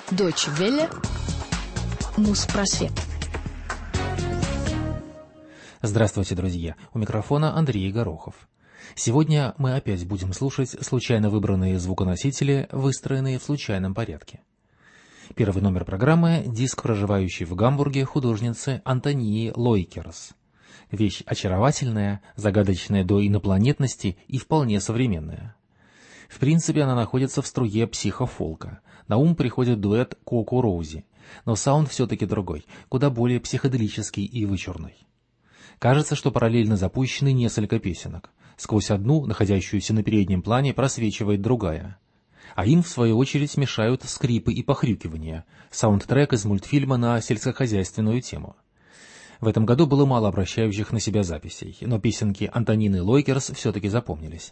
Deutsche Welle. Муспросвет. Здравствуйте, друзья! У микрофона Андрей Горохов. Сегодня мы опять будем слушать случайно выбранные звуконосители, выстроенные в случайном порядке. Первый номер программы — диск проживающей в Гамбурге художницы Антонии Лойкерс. Вещь очаровательная, загадочная до инопланетности и вполне современная. В принципе, она находится в струе психофолка. На ум приходит дуэт Коко Роузи, но саунд все-таки другой, куда более психоделический и вычурный. Кажется, что параллельно запущены несколько песенок. Сквозь одну, находящуюся на переднем плане, просвечивает другая. А им, в свою очередь, мешают скрипы и похрюкивания, саундтрек из мультфильма на сельскохозяйственную тему. В этом году было мало обращающих на себя записей, но песенки Антонины Лойкерс все-таки запомнились.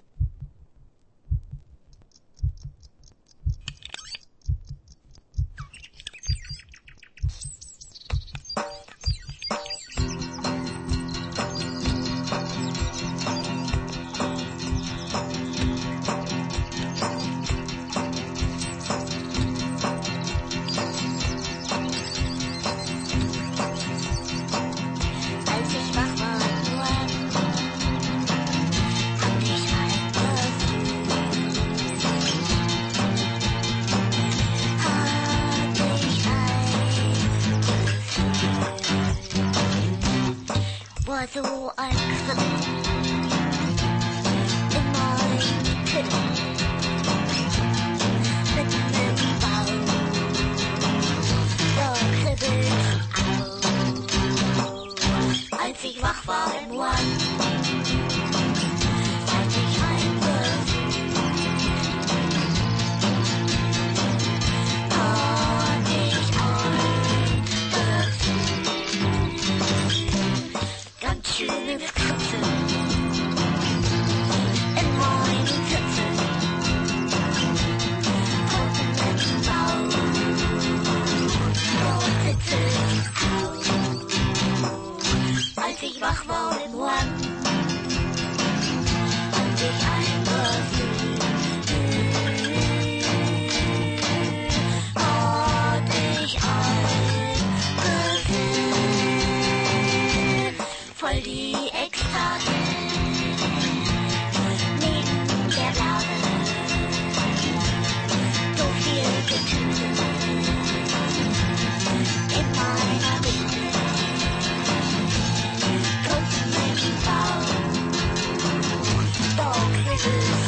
So ein Kribbeln in meinem Kittel mitten im Bauch, da kribbelt's auch, als ich wach war im One, als ich schönes Kribbeln in meinen Sitzen, mitten im Bauch, dort sitze ich auch, als ich wach war im One, als ich voll die Ekstase neben der Blase, so viel Getüse in meiner Mitte, drunten im Bauch, doch kribbelt's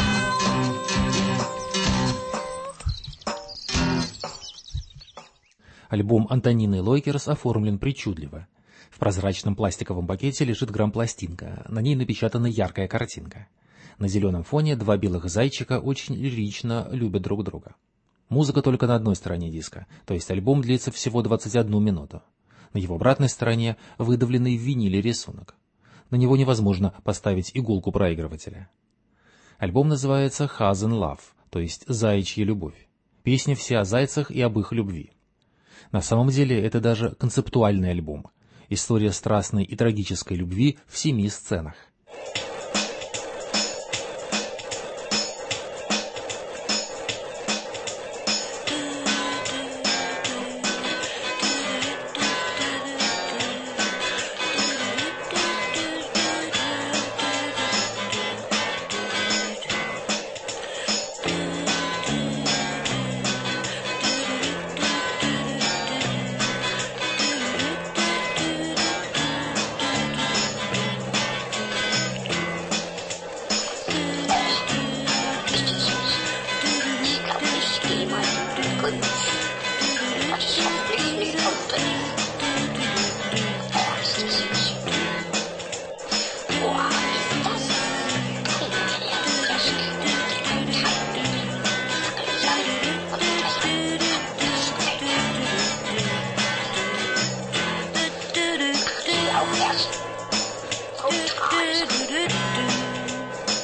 Альбом Антонины Лойкерс оформлен причудливо. В прозрачном пластиковом пакете лежит грампластинка, на ней напечатана яркая картинка. На зеленом фоне два белых зайчика очень лирично любят друг друга. Музыка только на одной стороне диска, то есть альбом длится всего 21 минуту. На его обратной стороне выдавленный в виниле рисунок. На него невозможно поставить иголку проигрывателя. Альбом называется «Hasen Love», то есть «Заячья любовь». Песня вся о зайцах и об их любви. На самом деле это даже концептуальный альбом. История страстной и трагической любви в 7 сценах.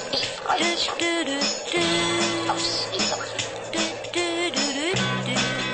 aufs Lied.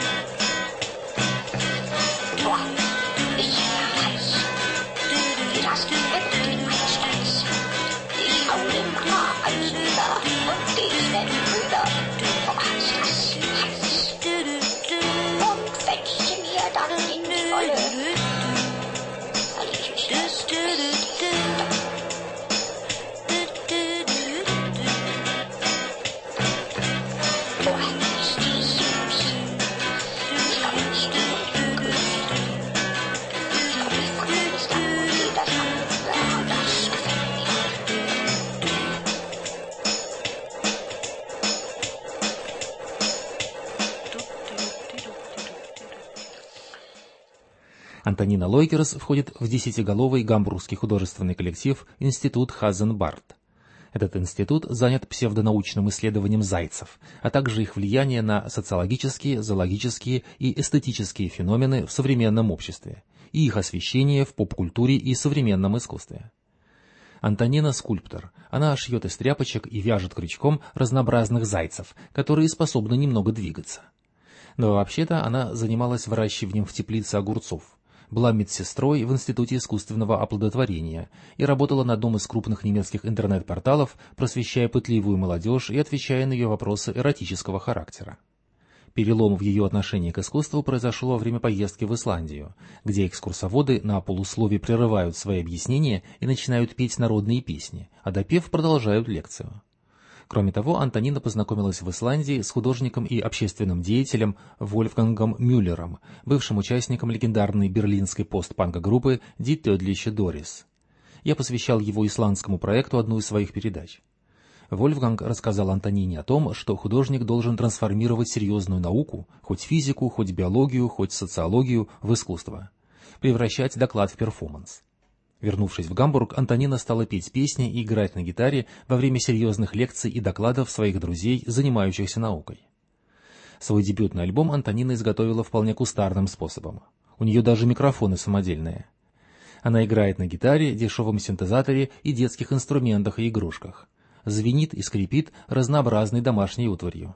Антонина Лойкерс входит в 10-головый гамбургский художественный коллектив «Институт Хазенбард». Этот институт занят псевдонаучным исследованием зайцев, а также их влияние на социологические, зоологические и эстетические феномены в современном обществе и их освещение в поп-культуре и современном искусстве. Антонина – скульптор. Она шьет из тряпочек и вяжет крючком разнообразных зайцев, которые способны немного двигаться. Но вообще-то она занималась выращиванием в теплице огурцов, была медсестрой в Институте искусственного оплодотворения и работала на одном из крупных немецких интернет-порталов, просвещая пытливую молодежь и отвечая на ее вопросы эротического характера. Перелом в ее отношении к искусству произошел во время поездки в Исландию, где экскурсоводы на полуслове прерывают свои объяснения и начинают петь народные песни, а допев продолжают лекцию. Кроме того, Антонина познакомилась в Исландии с художником и общественным деятелем Вольфгангом Мюллером, бывшим участником легендарной берлинской постпанк-группы «Die Tödliche Doris». Я посвящал его исландскому проекту одну из своих передач. Вольфганг рассказал Антонине о том, что художник должен трансформировать серьезную науку, хоть физику, хоть биологию, хоть социологию, в искусство, превращать доклад в перформанс. Вернувшись в Гамбург, Антонина стала петь песни и играть на гитаре во время серьезных лекций и докладов своих друзей, занимающихся наукой. Свой дебютный альбом Антонина изготовила вполне кустарным способом. У нее даже микрофоны самодельные. Она играет на гитаре, дешевом синтезаторе и детских инструментах и игрушках. Звенит и скрипит разнообразной домашней утварью.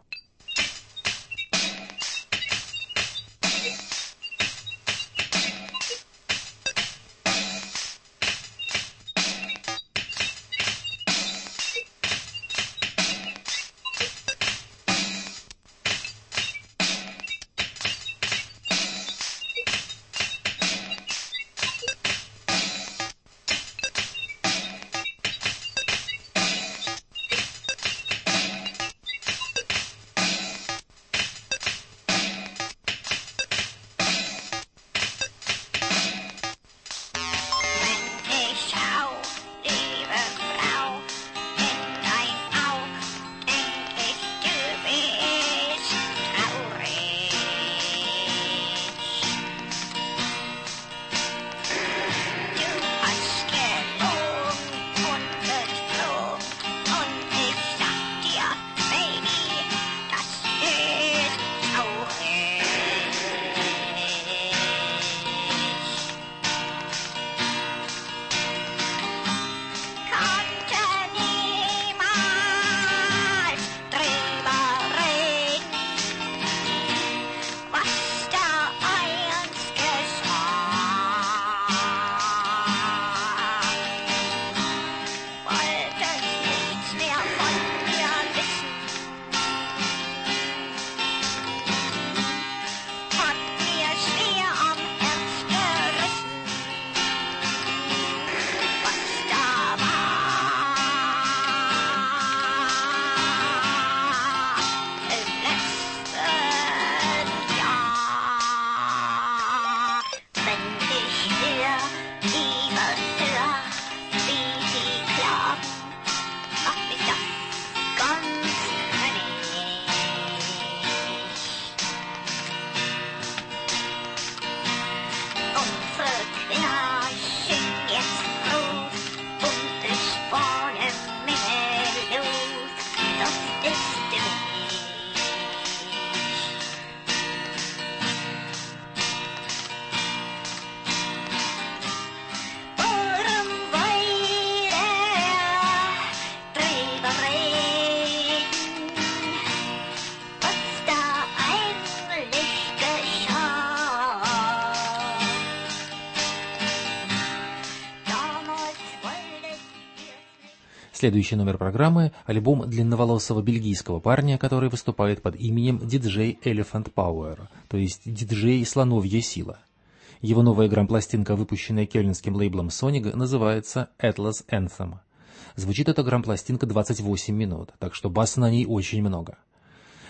Следующий номер программы – альбом длинноволосого бельгийского парня, который выступает под именем DJ Elephant Power, то есть диджей «Слоновья сила». Его новая грампластинка, выпущенная кельнским лейблом Sonic, называется Atlas Anthem. Звучит эта грампластинка 28 минут, так что баса на ней очень много.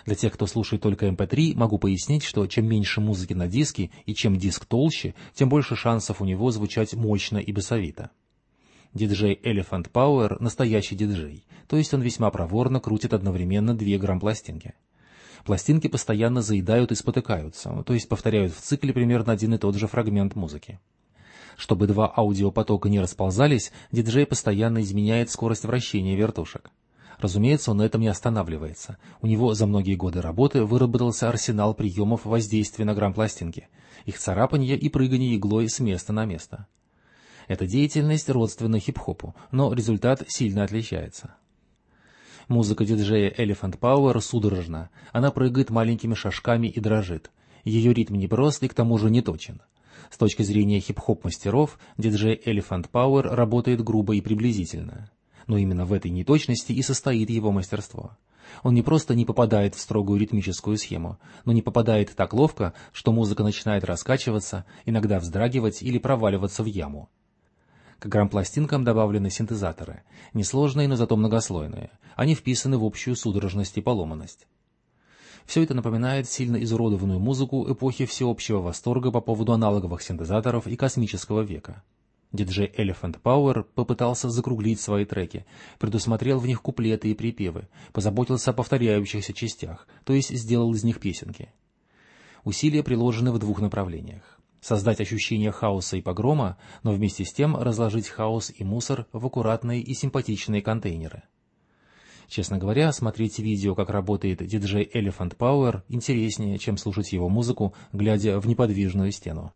Для тех, кто слушает только MP3, могу пояснить, что чем меньше музыки на диске и чем диск толще, тем больше шансов у него звучать мощно и басовито. Диджей Elephant Power – настоящий диджей, то есть он весьма проворно крутит одновременно 2 грамм-пластинки. Пластинки постоянно заедают и спотыкаются, то есть повторяют в цикле примерно один и тот же фрагмент музыки. Чтобы 2 аудиопотока не расползались, диджей постоянно изменяет скорость вращения вертушек. Разумеется, он на этом не останавливается. У него за многие годы работы выработался арсенал приемов воздействия на грамм-пластинки, их царапанье и прыгание иглой с места на место. Эта деятельность родственна хип-хопу, но результат сильно отличается. Музыка диджея Elephant Power судорожна, она прыгает маленькими шажками и дрожит. Ее ритм непрост и к тому же не точен. С точки зрения хип-хоп-мастеров, диджей Elephant Power работает грубо и приблизительно. Но именно в этой неточности и состоит его мастерство. Он не просто не попадает в строгую ритмическую схему, но не попадает так ловко, что музыка начинает раскачиваться, иногда вздрагивать или проваливаться в яму. К грамм-пластинкам добавлены синтезаторы, несложные, но зато многослойные. Они вписаны в общую судорожность и поломанность. Все это напоминает сильно изуродованную музыку эпохи всеобщего восторга по поводу аналоговых синтезаторов и космического века. Диджей Elephant Power попытался закруглить свои треки, предусмотрел в них куплеты и припевы, позаботился о повторяющихся частях, то есть сделал из них песенки. Усилия приложены в 2 направлениях. Создать ощущение хаоса и погрома, но вместе с тем разложить хаос и мусор в аккуратные и симпатичные контейнеры. Честно говоря, смотреть видео, как работает диджей Elephant Power, интереснее, чем слушать его музыку, глядя в неподвижную стену.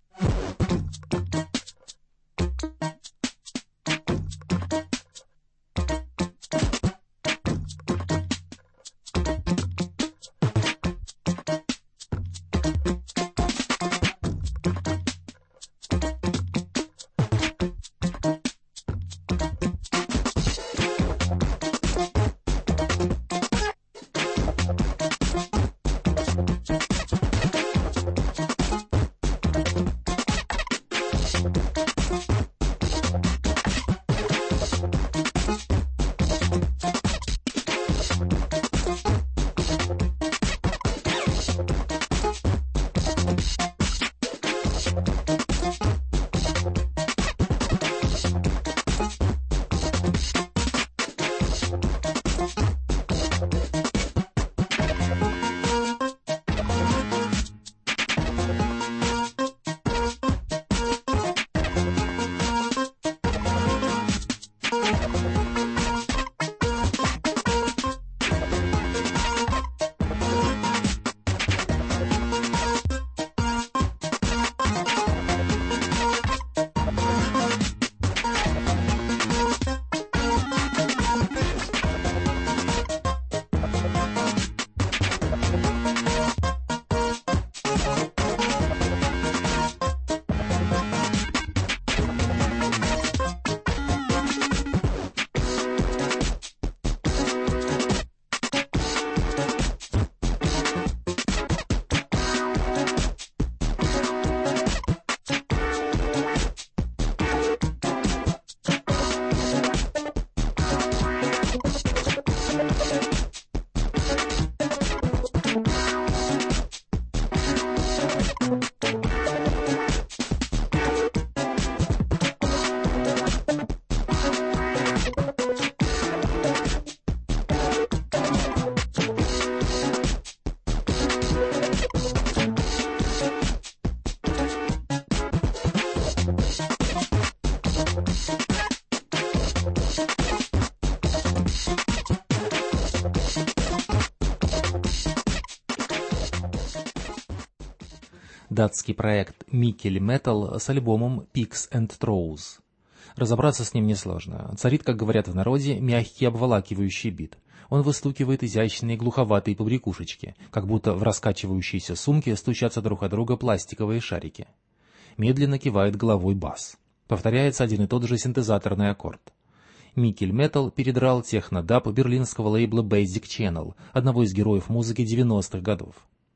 Датский проект Mikkel Metal с альбомом Picks and Throws. Разобраться с ним несложно. Царит, как говорят в народе, мягкий обволакивающий бит. Он выстукивает изящные глуховатые побрякушечки, как будто в раскачивающейся сумке стучатся друг от друга пластиковые шарики. Медленно кивает головой бас. Повторяется один и тот же синтезаторный аккорд. Mikkel Metal передрал техно-даб берлинского лейбла Basic Channel, одного из героев музыки 90-х годов.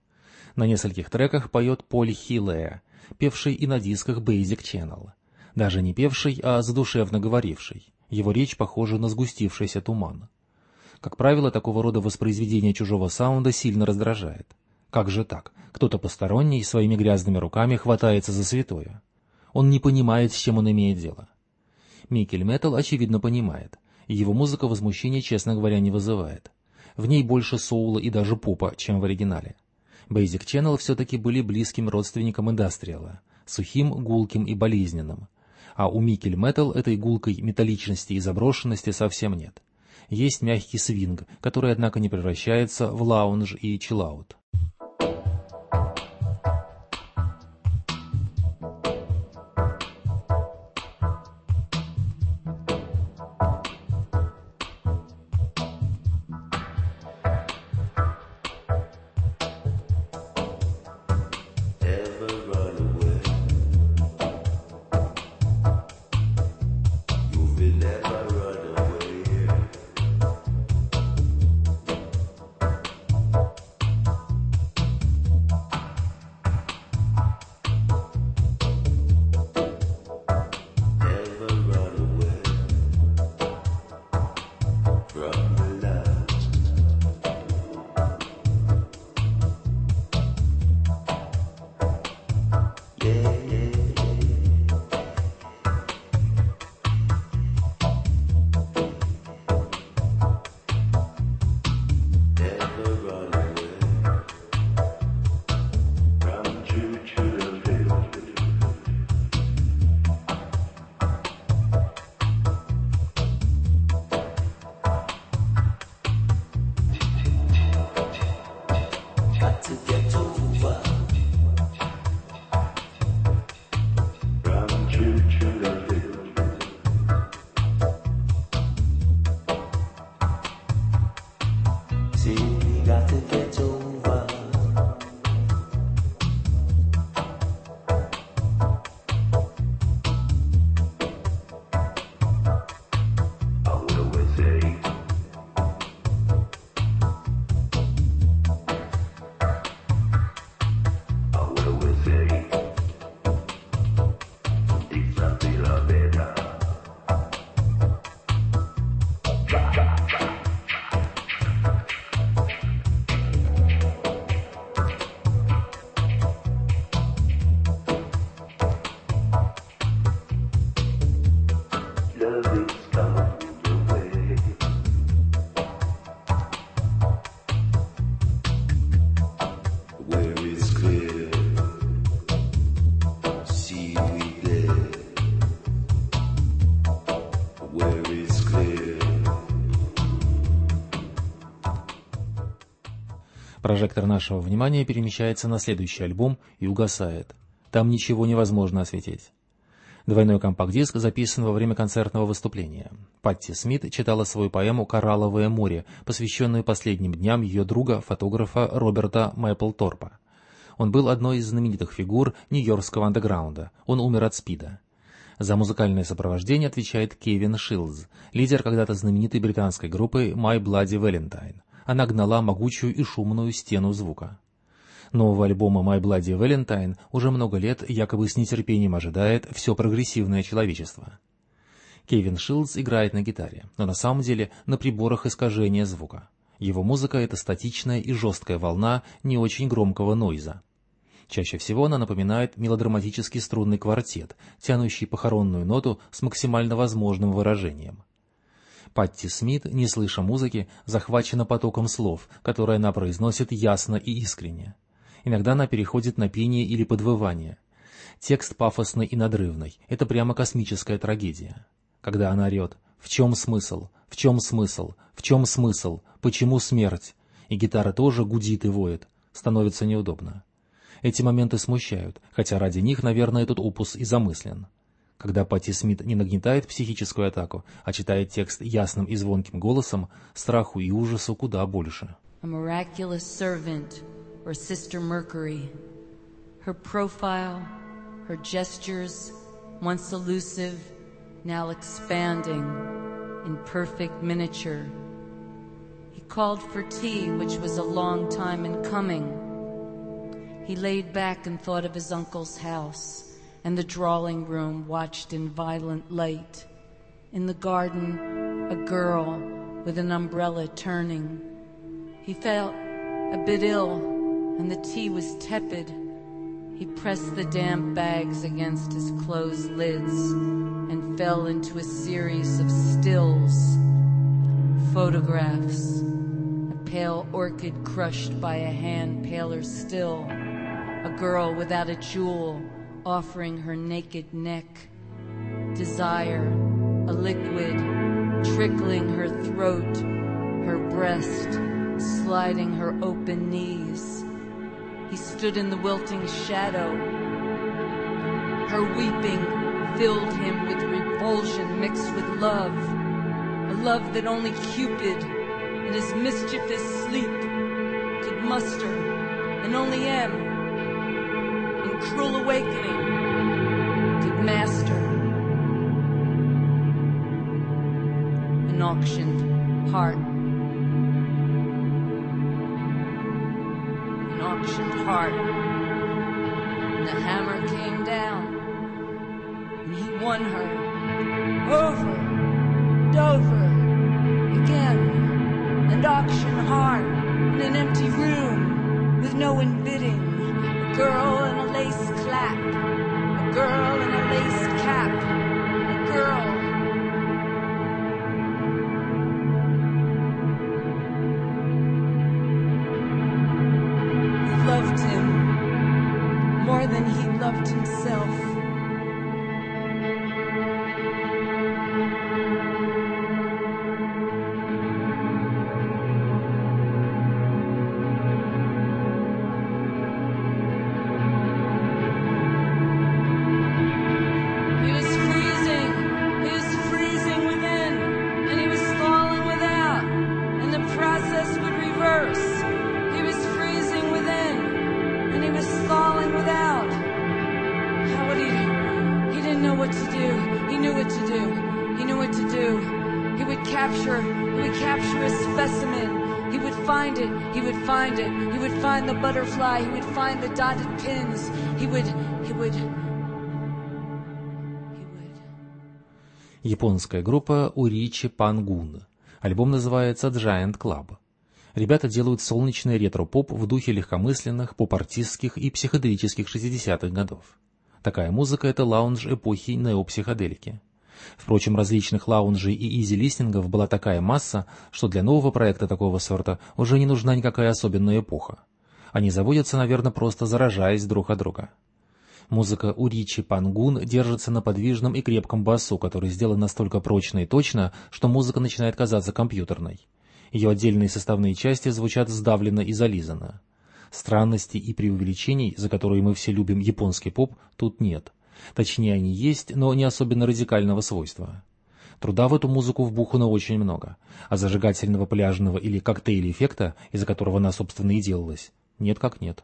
На нескольких треках поет Поль Хиллея, певший и на дисках Basic Channel. Даже не певший, а задушевно говоривший. Его речь похожа на сгустившийся туман. Как правило, такого рода воспроизведение чужого саунда сильно раздражает. Как же так? Кто-то посторонний своими грязными руками хватается за святое. Он не понимает, с чем он имеет дело. Микель Мэттл, очевидно, понимает, и его музыка возмущения, честно говоря, не вызывает. В ней больше соула и даже попа, чем в оригинале. Basic Channel все-таки были близким родственником индастриала, сухим, гулким и болезненным. А у Микель Мэттл этой гулкой металличности и заброшенности совсем нет. Есть мягкий свинг, который, однако, не превращается в лаунж и чиллаут. Прожектор нашего внимания перемещается на следующий альбом и угасает. Там ничего невозможно осветить. Двойной компакт-диск записан во время концертного выступления. Патти Смит читала свою поэму «Коралловое море», посвященную последним дням ее друга, фотографа Роберта Мэпплторпа. Он был одной из знаменитых фигур нью-йоркского андеграунда. Он умер от СПИДа. За музыкальное сопровождение отвечает Кевин Шилдз, лидер когда-то знаменитой британской группы My Bloody Valentine. Она гнала могучую и шумную стену звука. Нового альбома My Bloody Valentine уже много лет якобы с нетерпением ожидает все прогрессивное человечество. Кевин Шилдз играет на гитаре, но на самом деле на приборах искажения звука. Его музыка — это статичная и жесткая волна не очень громкого нойза. Чаще всего она напоминает мелодраматический струнный квартет, тянущий похоронную ноту с максимально возможным выражением. Патти Смит, не слыша музыки, захвачена потоком слов, которые она произносит ясно и искренне. Иногда она переходит на пение или подвывание. Текст пафосный и надрывный. Это прямо космическая трагедия. Когда она орет «В чем смысл? В чем смысл? В чем смысл? Почему смерть?» И гитара тоже гудит и воет. Становится неудобно. Эти моменты смущают, хотя ради них, наверное, этот опус и замыслен. Когда Патти Смит не нагнетает психическую атаку, а читает текст ясным и звонким голосом, страху и ужасу куда больше. A miraculous servant, or Sister Mercury. Her profile, her gestures, once elusive, now expanding in perfect miniature. He called for tea, which was a long time in coming. He laid back and thought of his uncle's house, and the drawing room watched in violent light. In the garden, a girl, with an umbrella turning. He felt a bit ill, and the tea was tepid. He pressed the damp bags against his closed lids and fell into a series of stills, photographs, a pale orchid crushed by a hand paler still, a girl without a jewel offering her naked neck, desire, a liquid trickling her throat, her breast sliding her open knees. He stood in the wilting shadow. Her weeping filled him with revulsion mixed with love, a love that only Cupid in his mischievous sleep could muster, and only M, in cruel awakening, could master. An auctioned heart. Auctioned heart. And the hammer came down, and he won her over and over again. An auctioned heart in an empty room with no one bidding. A girl in a lace clap, a girl in a lace cap, a girl. Loved him more than he loved himself. He was freezing within, and he was thawing without, and the process would reverse. He was freezing within, and he was thawing without. How would he didn't know what to do. He knew what to do. He knew what to do. He would capture a specimen. He would find it. He would find it. He would find the butterfly. He would find the dotted pins. He would. Японская группа Уричи Пангун. Альбом называется Giant Club. Ребята делают солнечный ретро-поп в духе легкомысленных, поп-артистских и психоделических 60-х годов. Такая музыка — это лаунж эпохи неопсиходелики. Впрочем, различных лаунжей и изи-листингов была такая масса, что для нового проекта такого сорта уже не нужна никакая особенная эпоха. Они заводятся, наверное, просто заражаясь друг от друга. Музыка Уричи Пангун держится на подвижном и крепком басу, который сделан настолько прочно и точно, что музыка начинает казаться компьютерной. Ее отдельные составные части звучат сдавленно и зализанно. Странностей и преувеличений, за которые мы все любим японский поп, тут нет. Точнее, они есть, но не особенно радикального свойства. Труда в эту музыку вбухано очень много, а зажигательного пляжного или коктейль-эффекта, из-за которого она, собственно, и делалась, нет как нет.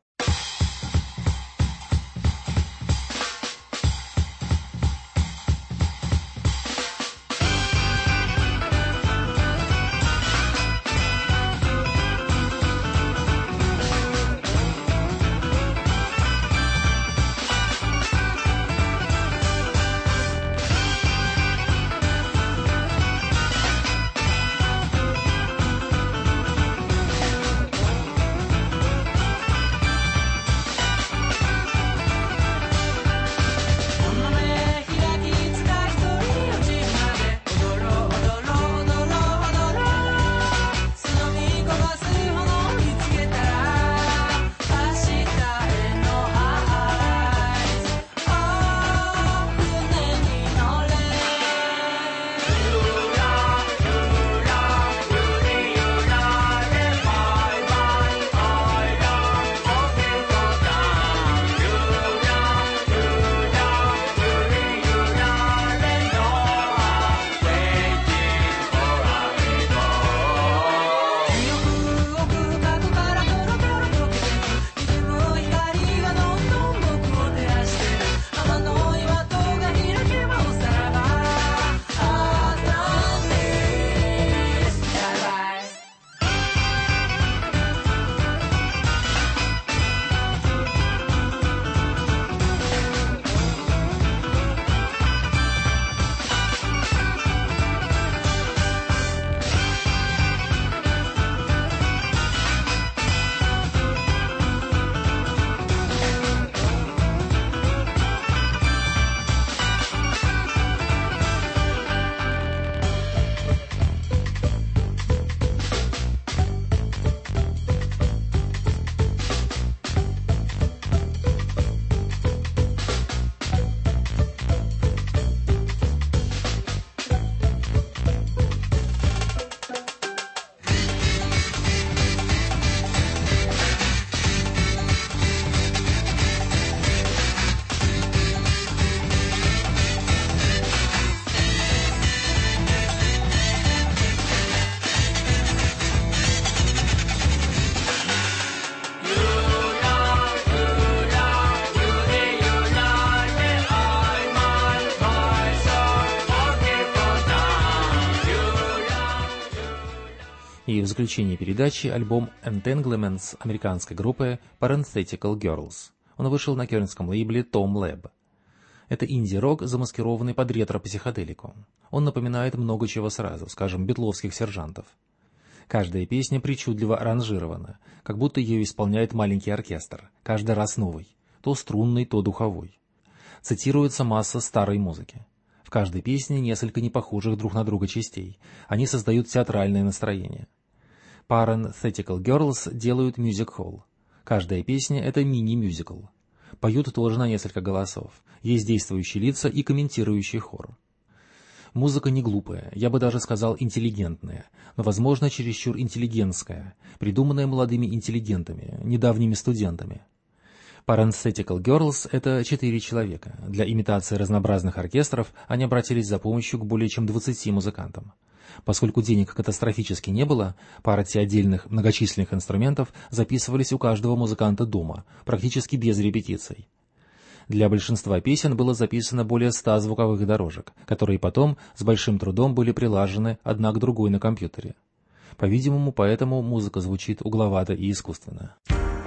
И в заключении передачи альбом Entanglements американской группы Parenthetical Girls. Он вышел на кернском лейбле Tom Lab. Это инди-рок, замаскированный под ретро-психоделику. Он напоминает много чего сразу, скажем, битловских сержантов. Каждая песня причудливо аранжирована, как будто ее исполняет маленький оркестр, каждый раз новый, то струнный, то духовой. Цитируется масса старой музыки. В каждой песне несколько непохожих друг на друга частей. Они создают театральное настроение. Parenthetical Girls делают мюзик-холл. Каждая песня — это мини-мюзикл. Поют тоже на несколько голосов. Есть действующие лица и комментирующий хор. Музыка не глупая, я бы даже сказал интеллигентная, но, возможно, чересчур интеллигентская, придуманная молодыми интеллигентами, недавними студентами. Parenthetical Girls — это 4 человека. Для имитации разнообразных оркестров они обратились за помощью к более чем 20 музыкантам. Поскольку денег катастрофически не было, партии отдельных многочисленных инструментов записывались у каждого музыканта дома, практически без репетиций. Для большинства песен было записано более 100 звуковых дорожек, которые потом с большим трудом были прилажены одна к другой на компьютере. По-видимому, поэтому музыка звучит угловато и искусственно.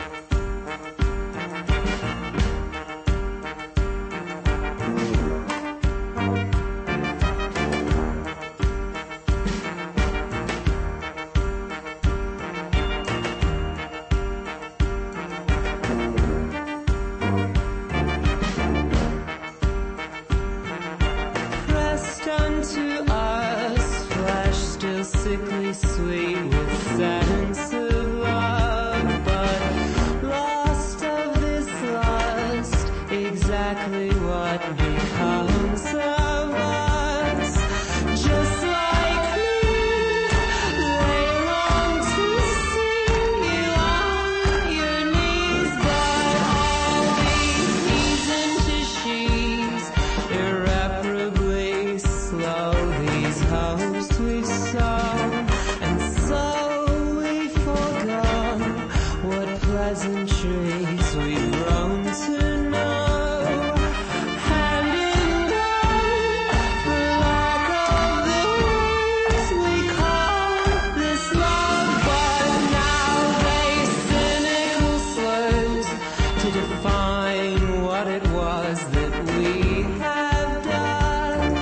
Sickly sweet with sense of love, but lost of this lust, exactly what becomes of us. Just like me, they long to see you on your knees, but all these knees into sheaves, irreparably slow, these hopes we've sown. Pleasantries we've grown to know, hand in hand, for lack of the words we call this love, but now they cynical slurs to define what it was that we have done.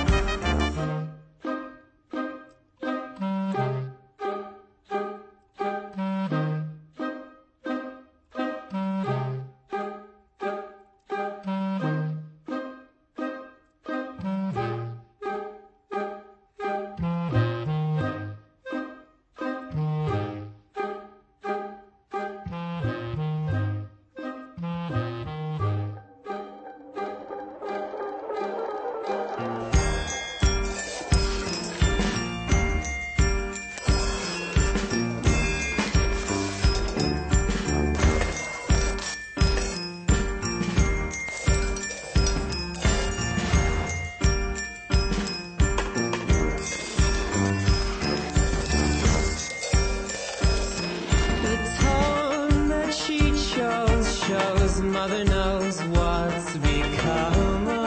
Mother knows what's become